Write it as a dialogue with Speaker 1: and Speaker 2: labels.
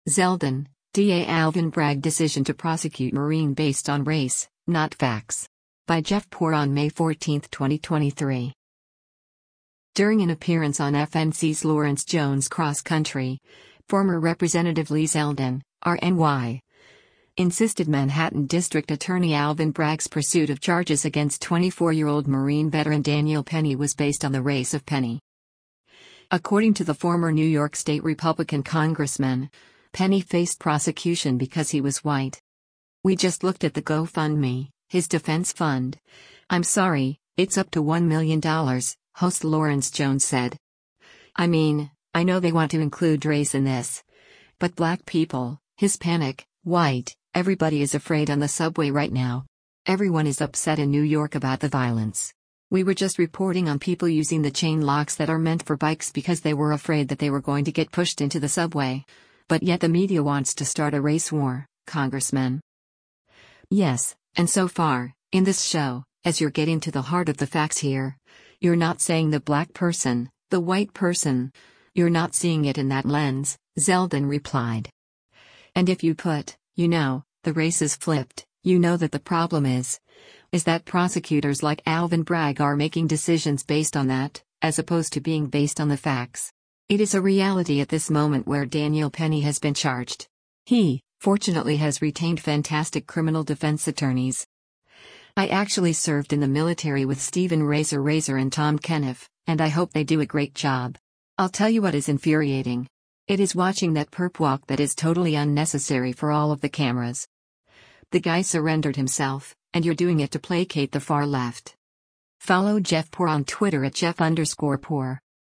Speaker 1: Zeldin, DA Alvin Bragg decision to prosecute Marine based on race, not facts. By Jeff Poor on May 14, 2023. During an appearance on FNC's Lawrence Jones Cross Country, former Representative Lee Zeldin, RNY, insisted Manhattan District Attorney Alvin Bragg's pursuit of charges against 24-year-old Marine veteran Daniel Penny was based on the race of Penny. According to the former New York State Republican congressman, Penny faced prosecution because he was white. "We just looked at the GoFundMe, his defense fund. I'm sorry, it's up to $1 million, host Lawrence Jones said. I mean, I know they want to include race in this. But black people, Hispanic, white, everybody is afraid on the subway right now. Everyone is upset in New York about the violence. We were just reporting on people using the chain locks that are meant for bikes because they were afraid that they were going to get pushed into the subway. But yet the media wants to start a race war, Congressman." Yes, and so far, in this show, as you're getting to the heart of the facts here, you're not saying the black person, the white person. You're not seeing it in that lens, Zeldin replied. And if you put, the race is flipped, you know that the problem is that prosecutors like Alvin Bragg are making decisions based on that, as opposed to being based on the facts. It is a reality at this moment where Daniel Penny has been charged. He, fortunately, has retained fantastic criminal defense attorneys. I actually served in the military with Stephen Razor and Tom Kenneth, and I hope they do a great job. I'll tell you what is infuriating. It is watching that perp walk that is totally unnecessary for all of the cameras. The guy surrendered himself, and you're doing it to placate the far left. Follow Jeff Poor on Twitter at Jeff_Poor.